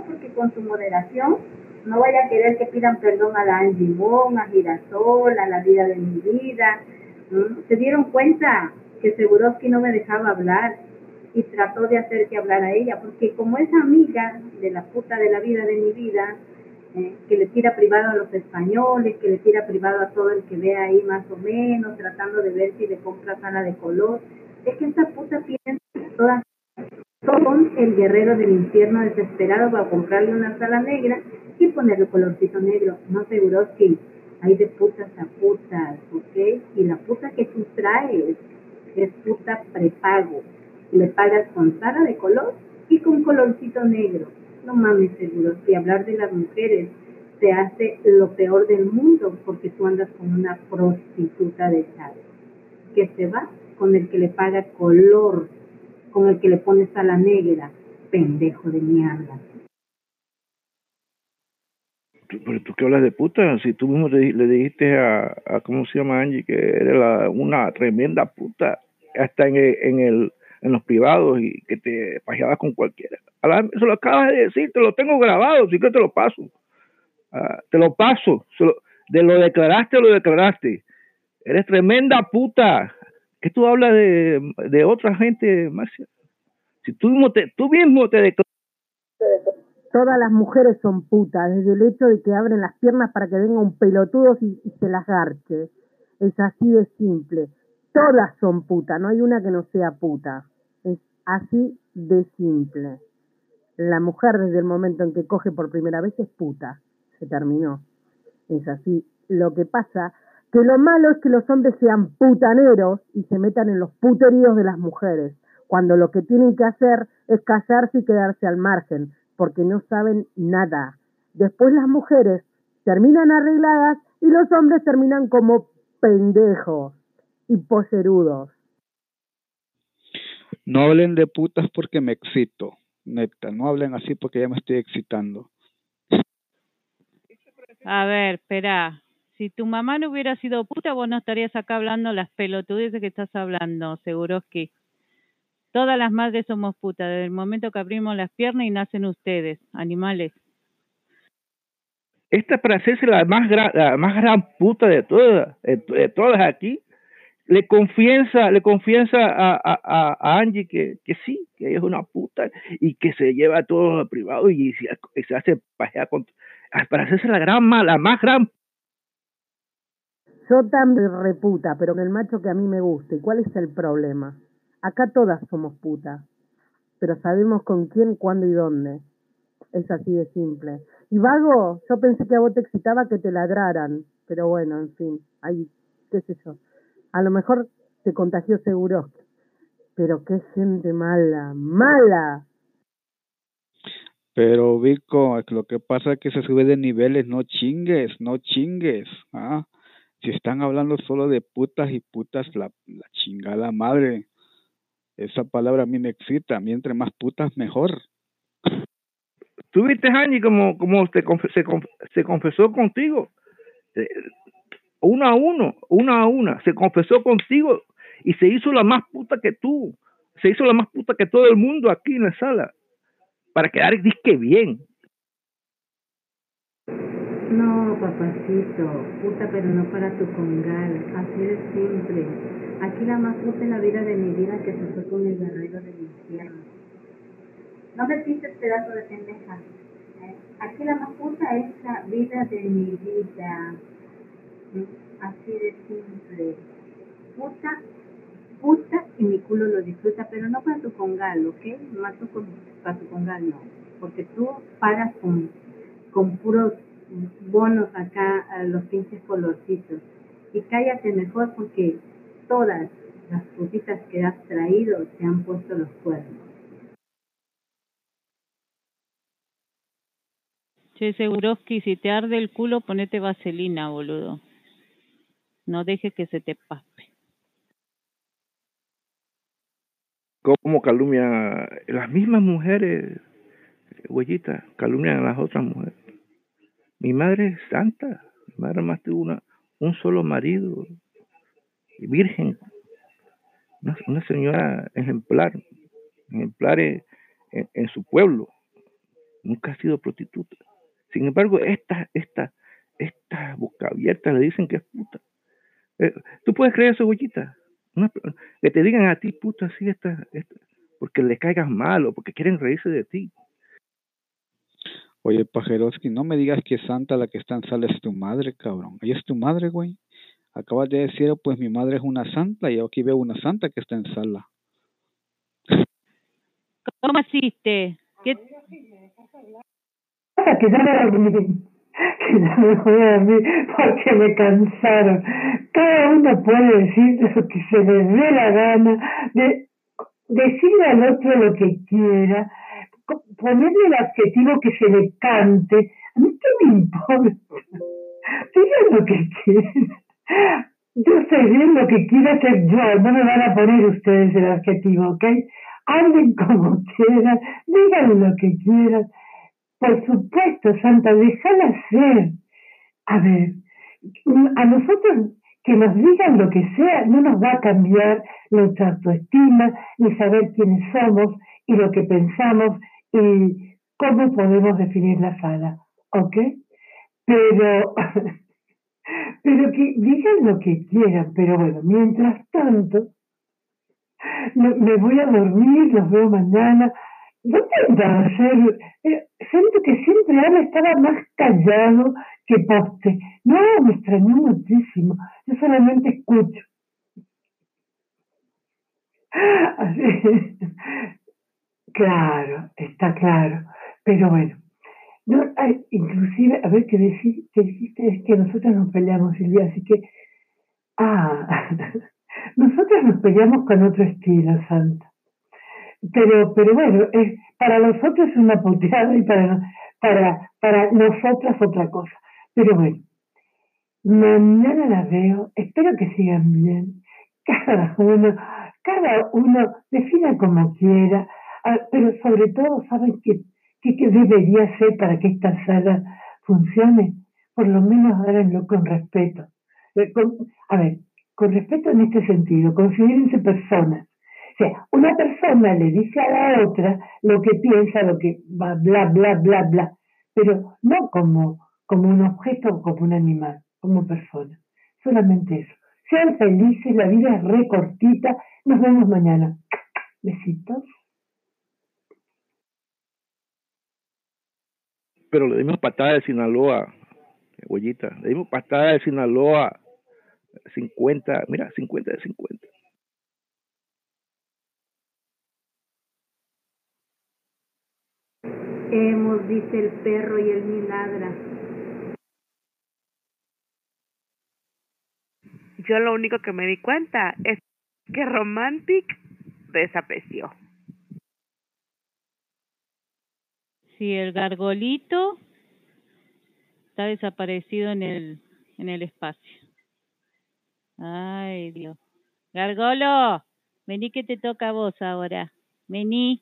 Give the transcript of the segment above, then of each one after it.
porque con su moderación no vaya a querer que pidan perdón a la Angie Mon, a Girasol, a la vida de mi vida. Se dieron cuenta que Seguroski no me dejaba hablar y trató de hacer que hablara ella, porque como es amiga de la puta de la vida de mi vida, que le tira privado a los españoles, que le tira privado a todo el que vea ahí más o menos, tratando de ver si le compra sala de color, es que esta puta piensa todas son el guerrero del infierno desesperado para comprarle una sala negra y ponerle colorcito negro. No, Seguroski, hay de putas a putas, ¿ok? Y la puta que tú traes es puta prepago. Le pagas con sala de color y con colorcito negro. No mames, Seguroski, hablar de las mujeres te hace lo peor del mundo porque tú andas con una prostituta de chavo que se va con el que le paga color, con el que le pone sala negra, pendejo de mierda. Pero tú que hablas de puta, si tú mismo le dijiste a ¿cómo se llama Angie? Que era una tremenda puta, hasta en los privados y que te pajeabas con cualquiera. Eso lo acabas de decir, te lo tengo grabado, sí que te lo paso. Te lo paso, de lo declaraste. Eres tremenda puta. ¿Qué tú hablas de otra gente, Marcia? Si tú mismo te declaras. Todas las mujeres son putas, desde el hecho de que abren las piernas para que venga un pelotudo y se las garche. Es así de simple. Todas son putas, no hay una que no sea puta. Es así de simple. La mujer desde el momento en que coge por primera vez es puta. Se terminó. Es así. Lo que pasa, que lo malo es que los hombres sean putaneros y se metan en los puteríos de las mujeres, cuando lo que tienen que hacer es casarse y quedarse al margen, porque no saben nada. Después las mujeres terminan arregladas y los hombres terminan como pendejos y poserudos. No hablen de putas porque me excito, neta, no hablen así porque ya me estoy excitando. A ver, espera. Si tu mamá no hubiera sido puta, vos no estarías acá hablando las pelotudeces que estás hablando, Seguroski. Todas las madres somos putas, desde el momento que abrimos las piernas y nacen ustedes, animales. Esta para hacerse la más gran puta de todas aquí, le confiesa a Angie que sí, que ella es una puta y que se lleva todo lo privado y se hace pajear para hacerse la más gran. Yo también reputa, pero que el macho que a mí me guste. ¿Y cuál es el problema? Acá todas somos putas, pero sabemos con quién, cuándo y dónde. Es así de simple. Y Vago, yo pensé que a vos te excitaba que te ladraran, pero bueno, en fin, ahí, qué sé yo. A lo mejor te contagió seguro, pero qué gente mala, mala. Pero Vico, lo que pasa es que se sube de niveles, no chingues, ¿ah? Si están hablando solo de putas y putas, la chingada madre. Esa palabra a mí me excita, a mí entre más putas mejor. ¿Tú viste, Angie, como se confesó contigo? Una a una, se confesó contigo y se hizo la más puta que tú. Se hizo la más puta que todo el mundo aquí en la sala. Para quedar disque bien. No, papacito, puta, pero no para tu congal, así de simple. Aquí la más puta es la vida de mi vida que se fue con el guerrero del infierno. No me pises pedazo de pendeja. Aquí la más puta es la vida de mi vida. Así de simple. Puta y mi culo lo disfruta, pero no para tu congal, ¿ok? Mato para tu congal, no. Porque tú pagas con puros bonos acá a los pinches colorcitos. Y cállate mejor porque todas las putitas que has traído te han puesto los cuernos. Che, Seguroski, si te arde el culo, ponete vaselina, boludo. No dejes que se te paspe. Como calumnia las mismas mujeres, huellitas, calumnian a las otras mujeres. Mi madre es santa, mi madre más tuvo un solo marido, virgen, una señora ejemplar en su pueblo. nunca ha sido prostituta. Sin embargo, esta boca abierta le dicen que es puta. ¿Tú puedes creer eso, Goyita? Que te digan a ti puta así, porque les caigas mal o porque quieren reírse de ti. Oye, Pajeroski, no me digas que Santa la que está en sala es tu madre, cabrón. Ella es tu madre, güey. Acabas de decir, pues mi madre es una santa y yo aquí veo una santa que está en sala. ¿Cómo asiste? ¿Qué? Que ya me dormí, que ya me voy a dormir porque me cansaron. Cada uno puede decir lo que se le dé la gana, decirle al otro lo que quiera, ponerle el adjetivo que se le cante. A mí qué me importa. Digan lo que quieran. Yo sé bien lo que quiero hacer yo, no me van a poner ustedes el adjetivo, ¿ok? Hablen como quieran, digan lo que quieran. Por supuesto, Santa, déjala ser. A ver, a nosotros que nos digan lo que sea no nos va a cambiar nuestra autoestima, ni saber quiénes somos y lo que pensamos y cómo podemos definir la sala, ¿ok? Pero, pero que digan lo que quieran, pero bueno, mientras tanto, me voy a dormir, los veo mañana. ¿Dónde andaba ayer? Siento que siempre Ana estaba más callado que poste. No, me extrañó muchísimo. Yo solamente escucho. Así. Claro, está claro. Pero bueno, no, inclusive, a ver qué dijiste, es que nosotros nos peleamos, Silvia, así que, nosotros nos peleamos con otro estilo, Santa. Pero bueno, para nosotros es una puteada y para nosotras otra cosa. Pero bueno, mañana la veo, espero que sigan bien. Cada uno defina como quiera, pero sobre todo, ¿saben qué debería ser para que esta sala funcione? Por lo menos háganlo con respeto. A ver, con respeto en este sentido, considérense personas. O sea, una persona le dice a la otra lo que piensa, lo que va, bla, bla, bla, bla, pero no como un objeto o como un animal, como persona. Solamente eso. Sean felices, la vida es re cortita. Nos vemos mañana. Besitos. Pero le dimos patada de Sinaloa, Goyita. Le dimos patada de Sinaloa. 50, mira, 50 de 50. Hemos, dice el perro y él ni ladra. Yo lo único que me di cuenta es que Romantic desapareció. Sí, el gargolito está desaparecido en el espacio. Ay, Dios. Gargolo, vení que te toca a vos ahora. Vení.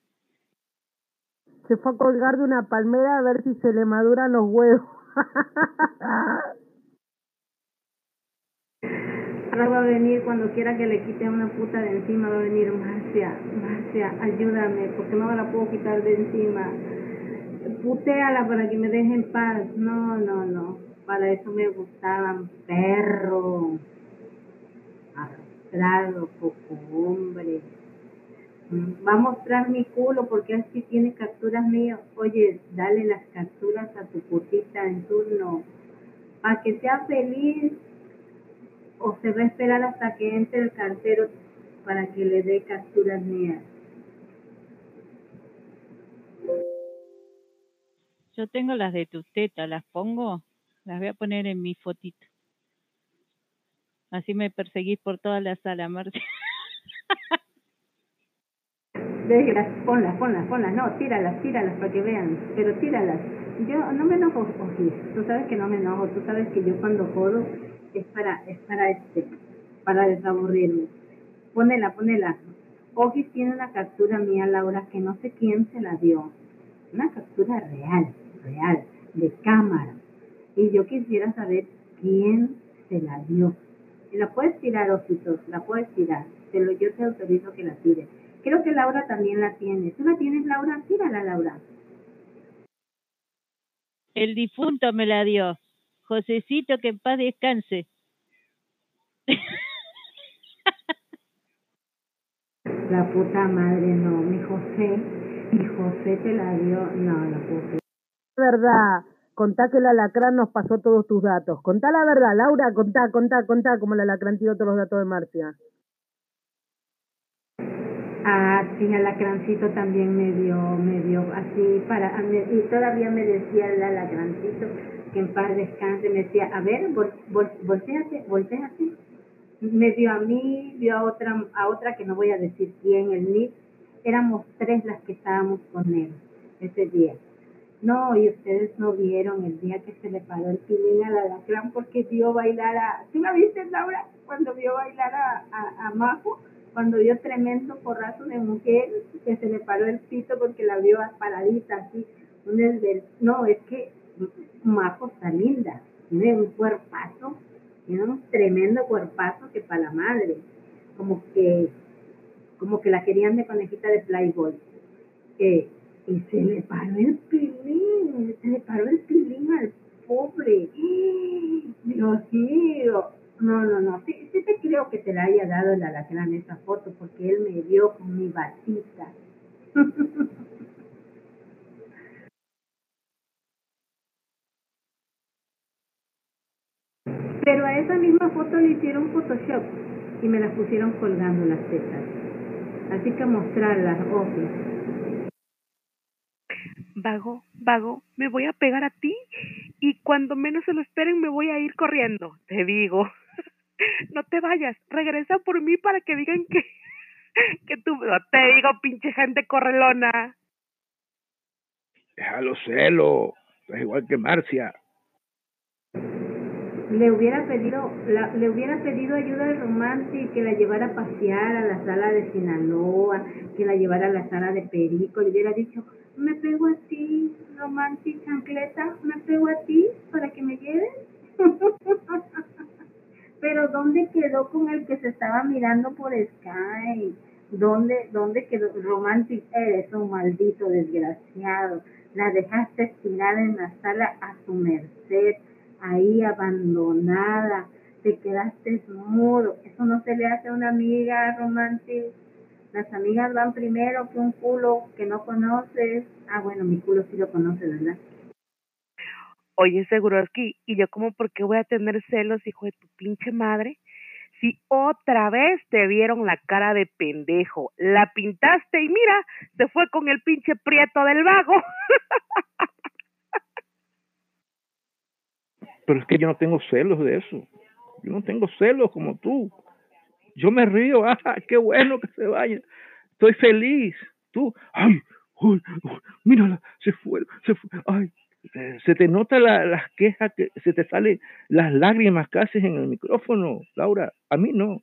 Se fue a colgar de una palmera a ver si se le maduran los huevos. Ahora va a venir cuando quiera que le quite una puta de encima, va a venir Marcia, ayúdame, porque no me la puedo quitar de encima. Putéala para que me deje en paz. No, para eso me gustaban perro, arrastrado, poco hombre. Va a mostrar mi culo porque así tiene capturas mías. Oye, dale las capturas a tu putita en turno, para que sea feliz. O se va a esperar hasta que entre el cartero para que le dé capturas mías. Yo tengo las de tus tetas, las pongo, las voy a poner en mi fotito. Así me perseguís por toda la sala, Marcia. Déjalas, ponlas, no, tíralas para que vean, pero tíralas. Yo no me enojo, Oji, tú sabes que no me enojo, tú sabes que yo cuando jodo es para desaburrirme. Ponela. Oji tiene una captura mía, Laura, que no sé quién se la dio. Una captura real, de cámara. Y yo quisiera saber quién se la dio. Y la puedes tirar, Ojitos, la puedes tirar. Yo te autorizo que la tires. Creo que Laura también la tiene. ¿Tú la tienes, Laura? Tírala, Laura. El difunto me la dio. Josecito, que en paz descanse. La puta madre, no, mi José te la dio, no, la puta. Verdad, contá que el alacrán nos pasó todos tus datos. Contá la verdad, Laura, contá, como el alacrán tiró todos los datos de Marcia. Ah, sí, alacrancito también me dio así y todavía me decía el alacrancito que en paz descanse, me decía, a ver, volteate. Me dio a mí, dio a otra que no voy a decir quién, el NIT, éramos 3 las que estábamos con él ese día. No, y ustedes no vieron el día que se le paró el pilín al alacrán porque vio bailar ¿sí la viste, Laura? Cuando vio bailar a Majo, cuando vio tremendo porrazo de mujer, que se le paró el pito porque la vio paradita así. No, es que Majo está linda, tiene un cuerpazo, tiene un tremendo cuerpazo que para la madre, como que la querían de conejita de Playboy. Y se le paró el pilín al pobre. Dios mío. No, sí te creo que te la haya dado el alacrán esa foto, porque él me vio con mi batita. Pero a esa misma foto le hicieron Photoshop y me las pusieron colgando las tetas. Así que mostrarlas, ojos. Vago, me voy a pegar a ti y cuando menos se lo esperen me voy a ir corriendo, te digo. No te vayas, regresa por mí para que digan que tú, no te digo, pinche gente correlona. Déjalo celo, es igual que Marcia. Le hubiera pedido ayuda de Romantic, que la llevara a pasear a la sala de Sinaloa, que la llevara a la sala de Perico, le hubiera dicho, me pego a ti, Romantic chancleta, me pego a ti para que me lleves. Pero ¿dónde quedó con el que se estaba mirando por Skype? ¿Dónde quedó? Romantic, eres un maldito desgraciado. La dejaste tirada en la sala a su merced, ahí abandonada. Te quedaste mudo. Eso no se le hace a una amiga, Romantic. Las amigas van primero que un culo que no conoces. Ah, bueno, mi culo sí lo conoce, ¿verdad? Oye, Seguroski, ¿y yo como por qué voy a tener celos, hijo de tu pinche madre? Si otra vez te vieron la cara de pendejo, la pintaste y mira, se fue con el pinche prieto del vago. Pero es que yo no tengo celos de eso. Yo no tengo celos como tú. Yo me río, qué bueno que se vaya. Estoy feliz. Tú, mírala, se fue, ay, se te nota las quejas, que se te salen las lágrimas casi en el micrófono, Laura. A mí no.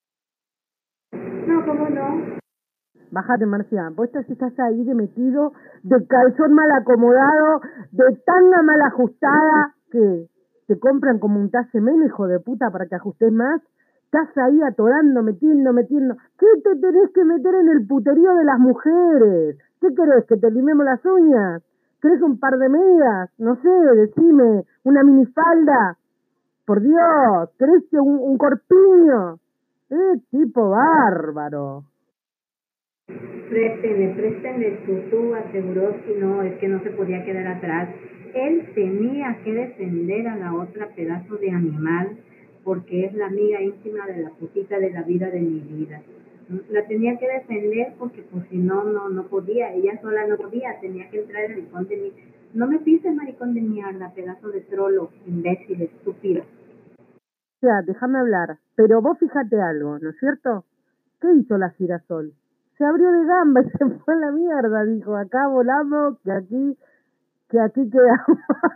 No, ¿cómo no? Bájate, Marcia, vos estás ahí de metido, de calzón mal acomodado, de tanga mal ajustada, que te compran como un tasemén, hijo de puta, para que ajustes más. Estás ahí atorando, metiendo. ¿Qué te tenés que meter en el puterío de las mujeres? ¿Qué querés, que te limemos las uñas? ¿Querés un par de medias? No sé, decime, una minifalda. Por Dios, ¿querés que un corpiño? Tipo bárbaro. Préstenle el tutú, aseguró que no, es que no se podía quedar atrás. Él tenía que defender a la otra pedazo de animal, porque es la amiga íntima de la putita de la vida de mi vida. La tenía que defender porque pues si no podía, ella sola no podía, tenía que entrar el maricón de mí. No me pises, maricón de mierda, pedazo de trolo, imbécil, estúpido. O sea, déjame hablar, pero vos fíjate algo, ¿no es cierto? ¿Qué hizo la girasol? Se abrió de gamba y se fue a la mierda, dijo, acá volamos, que aquí quedamos.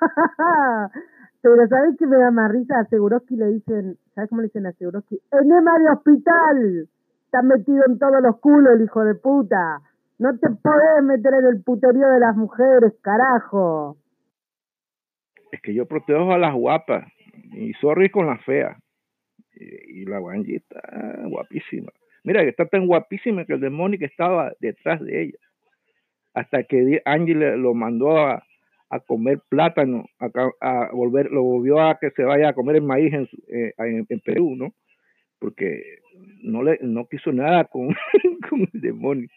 Pero ¿sabés qué me da más risa? A Seguroski le dicen, ¿sabés cómo le dicen a Seguroski? ¡Enema de hospital! Está metido en todos los culos el hijo de puta. No te podés meter en el puterío de las mujeres, carajo. Es que yo protejo a las guapas y sorry con las feas. Y la Wanji está guapísima. Mira, que está tan guapísima que el demonio que estaba detrás de ella. Hasta que Angie lo mandó a a comer plátano, lo volvió a que se vaya a comer el maíz en Perú, ¿no? Porque no quiso nada con, con el demonio.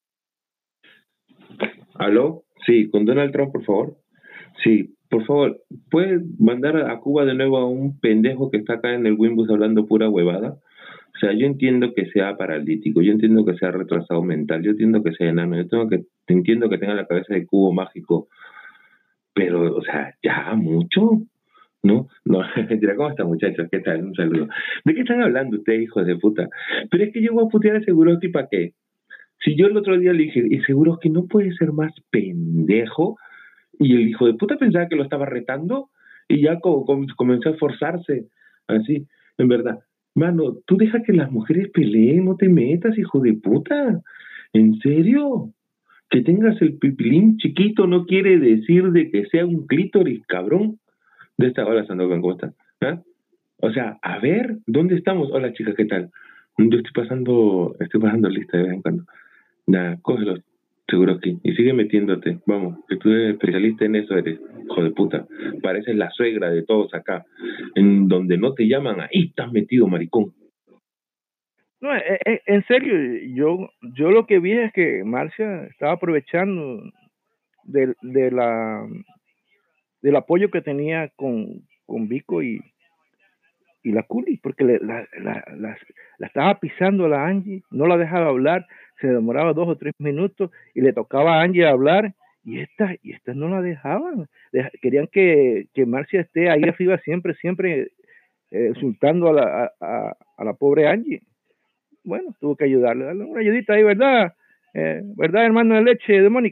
¿Aló? Sí, con Donald Trump, por favor. Sí, por favor, ¿puede mandar a Cuba de nuevo a un pendejo que está acá en el Wimbus hablando pura huevada? O sea, yo entiendo que sea paralítico, yo entiendo que sea retrasado mental, yo entiendo que sea enano, entiendo que tenga la cabeza de cubo mágico, pero, o sea, ya mucho, ¿no? No, mentira, ¿cómo están, muchachos? ¿Qué tal? Un saludo. ¿De qué están hablando ustedes, hijos de puta? Pero es que yo voy a putear a Seguroski, ¿para qué? Si yo el otro día le dije, y Seguroski no puede ser más pendejo, y el hijo de puta pensaba que lo estaba retando, y ya comenzó a esforzarse, así, en verdad. Mano, tú deja que las mujeres peleen, no te metas, hijo de puta. ¿En serio? Que tengas el pipilín chiquito no quiere decir de que sea un clítoris, cabrón. De esta hora, Sandokan, ¿cómo estás? ¿Ah? O sea, a ver, ¿dónde estamos? Hola, chicas, ¿qué tal? Yo estoy pasando lista de vez en cuando. Nada, cógelo, seguro que. Y sigue metiéndote. Vamos, que tú eres especialista en eso, eres, hijo de puta. Pareces la suegra de todos acá. En donde no te llaman, ahí estás metido, maricón. No, en serio, yo lo que vi es que Marcia estaba aprovechando del apoyo que tenía con Vico y la Culi, porque la estaba pisando a la Angie, no la dejaba hablar, se demoraba 2 o 3 minutos y le tocaba a Angie hablar y estas no la dejaban, querían que Marcia esté ahí arriba siempre insultando a la pobre Angie. Bueno, tuvo que ayudarle, darle una ayudita ahí, ¿verdad? ¿Verdad, hermano de leche de Mónica?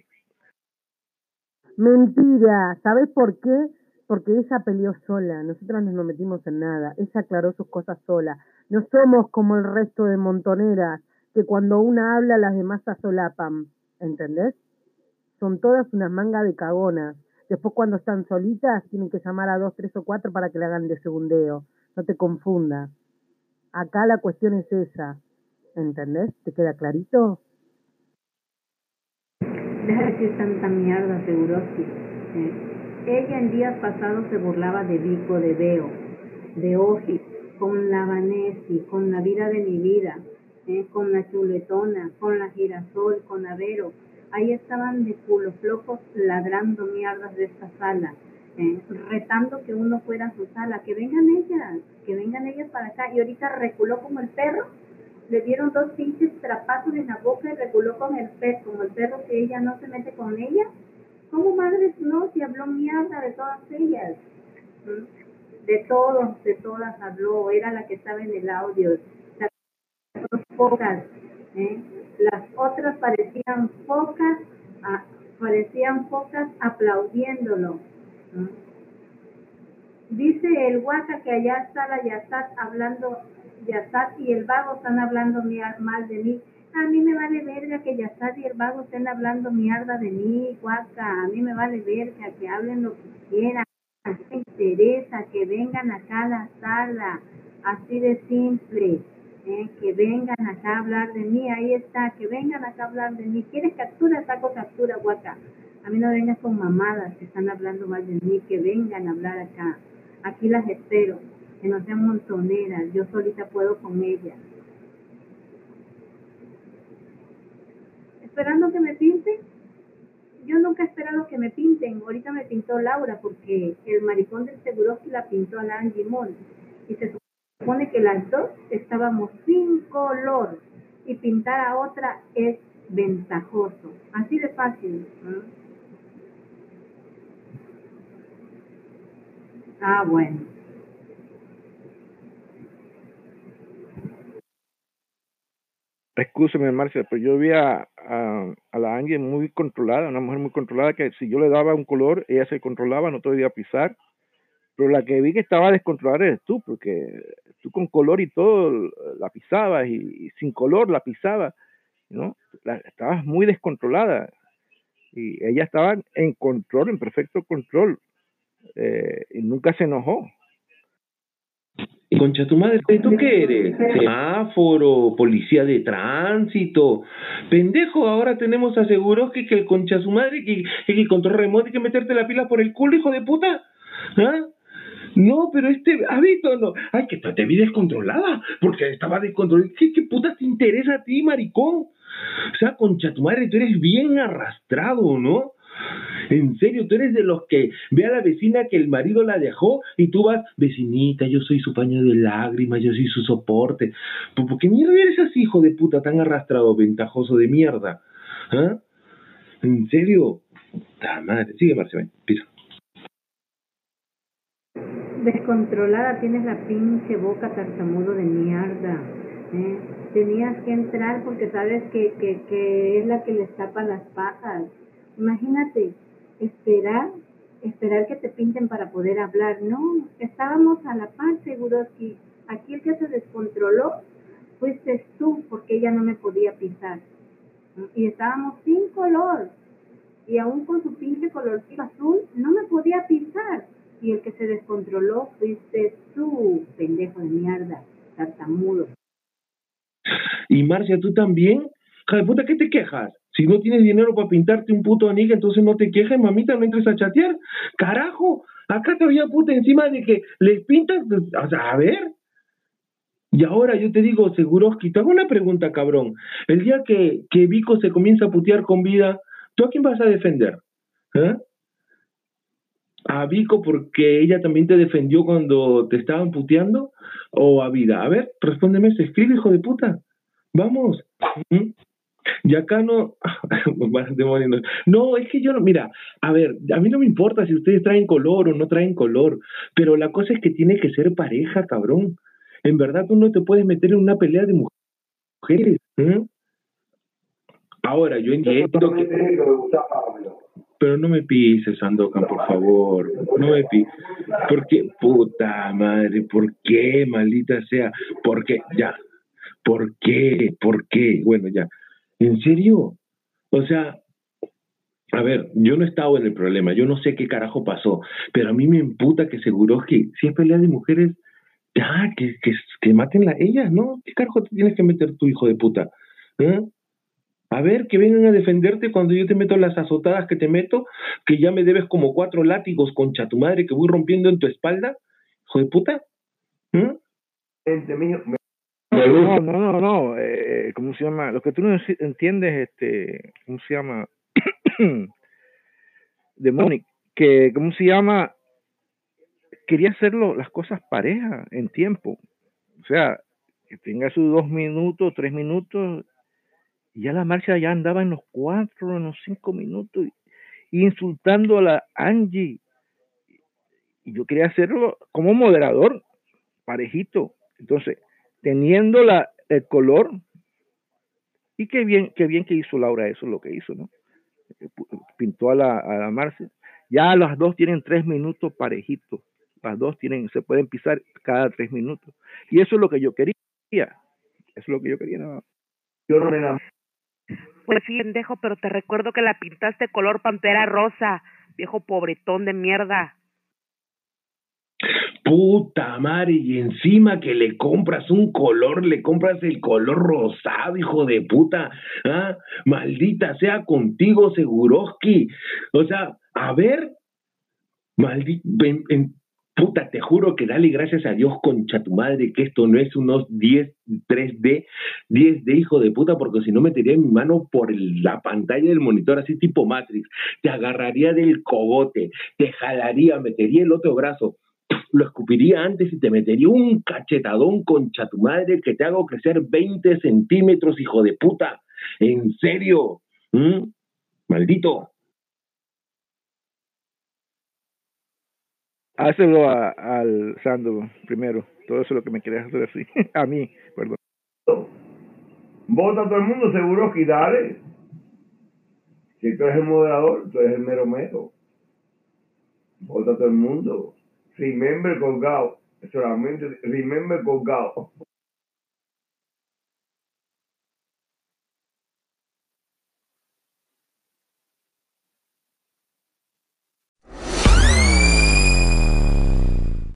Mentira, ¿sabes por qué? Porque ella peleó sola, nosotras no nos metimos en nada, ella aclaró sus cosas sola. No somos como el resto de montoneras, que cuando una habla las demás se solapan, ¿entendés? Son todas unas mangas de cagonas. Después cuando están solitas tienen que llamar a 2, 3 o 4 para que le hagan de segundeo. No te confundas. Acá la cuestión es esa, ¿entendés? ¿Te queda clarito? Deja de decir tanta mierda, Seguroski. Ella en días pasados se burlaba de Vico, de Beo, de Oji, con la Vanesi, con la vida de mi vida, con la chuletona, con la girasol, con la Vero. Ahí estaban de culo flojos ladrando mierdas de esta sala, retando que uno fuera a su sala, que vengan ellas para acá. Y ahorita reculó como el perro. Le dieron 2 pinches trapazos en la boca y reguló con el perro, como el perro que ella no se mete con ella. ¿Cómo madres no? Si habló mierda de todas ellas. De todos, de todas habló, era la que estaba en el audio. Las otras focas, las otras parecían focas aplaudiéndolo. Dice el Huaca que allá está la Yasat hablando, Yasat y el Vago están hablando mal de mí. A mí me vale verga que Yasat y el Vago estén hablando mierda de mí, Huaca. A mí me vale verga que hablen lo que quieran. Me interesa que vengan acá a la sala, así de simple. Que vengan acá a hablar de mí, ahí está, que vengan acá a hablar de mí. ¿Quieres captura? Saco captura, Huaca. A mí no vengas con mamadas que están hablando mal de mí, que vengan a hablar acá. Aquí las espero, que no sean montoneras, yo solita puedo con ellas. ¿Esperando que me pinten? Yo nunca he esperado que me pinten. Ahorita me pintó Laura porque el maricón del Seguroski la pintó a la Angie Mall. Y se supone que las dos estábamos sin color. Y pintar a otra es ventajoso. Así de fácil. Ah, bueno. Excúseme, Marcia, pero yo vi a la Angie muy controlada, una mujer muy controlada, que si yo le daba un color, ella se controlaba, no te podía pisar. Pero la que vi que estaba descontrolada eres tú, porque tú con color y todo la pisabas y sin color la pisabas, ¿no? Estabas muy descontrolada y ella estaba en control, en perfecto control, y nunca se enojó. Concha tu madre, ¿tú qué eres? Semáforo, policía de tránsito. Pendejo, ahora tenemos aseguros que el concha su madre, que el control remoto y que meterte la pila por el culo, hijo de puta. ¿Ah? No, pero ¿has visto? No. Ay, que te vi descontrolada, porque estaba descontrolada. ¿Qué puta te interesa a ti, maricón? O sea, concha tu madre, tú eres bien arrastrado, ¿no? En serio, tú eres de los que ve a la vecina que el marido la dejó y tú vas, vecinita, yo soy su paño de lágrimas, yo soy su soporte. ¿Por qué mierda eres así, hijo de puta, tan arrastrado, ventajoso de mierda? ¿Ah? ¿En serio? ¡Ta madre! Sigue, Marcelo, pisa. Descontrolada, tienes la pinche boca tartamudo de mierda. Tenías que entrar porque sabes que es la que les tapa las pajas. Imagínate, esperar que te pinten para poder hablar. No, estábamos a la par, seguros que aquí el que se descontroló fuiste tú, porque ella no me podía pisar. Y estábamos sin color, y aún con su pinche colorcito azul, no me podía pisar. Y el que se descontroló fuiste tú, pendejo de mierda, tartamudo. Y Marcia, ¿tú también? Hija de puta, ¿qué te quejas? Si no tienes dinero para pintarte un puto anillo, entonces no te quejes, mamita, no entres a chatear. Carajo, acá todavía puta encima de que les pintas, o sea, a ver. Y ahora yo te digo, Seguroski, te hago una pregunta, cabrón. El día que Vico se comienza a putear con Vida, ¿tú a quién vas a defender? ¿Eh? ¿A Vico porque ella también te defendió cuando te estaban puteando? ¿O a Vida? A ver, respóndeme, se escribe, hijo de puta. Vamos. ¿Mm? Y acá no, demonios. No, es que yo no, mira, a ver, a mí no me importa si ustedes traen color o no traen color, pero la cosa es que tiene que ser pareja, cabrón. En verdad tú no te puedes meter en una pelea de mujeres. ¿Eh? Ahora, yo entiendo que... Pero no me pises, Sandokan, por favor. No me pises. ¿Por qué? Puta madre, ¿por qué, maldita sea? ¿Por qué? Ya. ¿Por qué? ¿Por qué? Bueno, ya. ¿En serio? O sea, a ver, yo no he estado en el problema, yo no sé qué carajo pasó, pero a mí me emputa que seguro que si es pelea de mujeres, ya, que maten a ellas, ¿no? ¿Qué carajo te tienes que meter tu hijo de puta? ¿Eh? A ver, que vengan a defenderte cuando yo te meto las azotadas que te meto, que ya me debes como 4 látigos, concha tu madre, que voy rompiendo en tu espalda, hijo de puta. No. ¿Cómo se llama? Lo que tú no entiendes, ¿cómo se llama? Demonic, que, ¿cómo se llama? Quería hacerlo las cosas pareja en tiempo. O sea, que tenga sus 2 minutos, 3 minutos, y ya la marcha ya andaba en los 4, en los 5 minutos, insultando a la Angie. Y yo quería hacerlo como moderador, parejito. Entonces, teniendo el color, y qué bien que hizo Laura eso, lo que hizo, ¿no? Pintó a la Marcia. Ya las dos tienen 3 minutos parejitos. Las dos se pueden pisar cada 3 minutos. Y eso es lo que yo quería. Eso es lo que yo quería. No. Yo no me enamoré. Pues sí, pendejo, pero te recuerdo que la pintaste color pantera rosa, viejo pobretón de mierda. Puta madre, y encima que le compras un color, le compras el color rosado, hijo de puta. ¿Ah? Maldita sea contigo, Seguroski. O sea, a ver, puta, te juro que dale gracias a Dios, concha tu madre, que esto no es unos 10, 3D, 10D, hijo de puta, porque si no metería mi mano por la pantalla del monitor, así tipo Matrix, te agarraría del cogote, te jalaría, metería el otro brazo, lo escupiría antes y te metería un cachetadón, concha tu madre, que te hago crecer 20 centímetros, hijo de puta. ¿En serio? Maldito. Hácelo al Sando primero. Todo eso es lo que me querías hacer así. A mí, perdón. Vota a todo el mundo, seguro que dale. Si tú eres el moderador, tú eres el mero mero. Vota a todo el mundo. Remember colgado. Solamente remember colgado.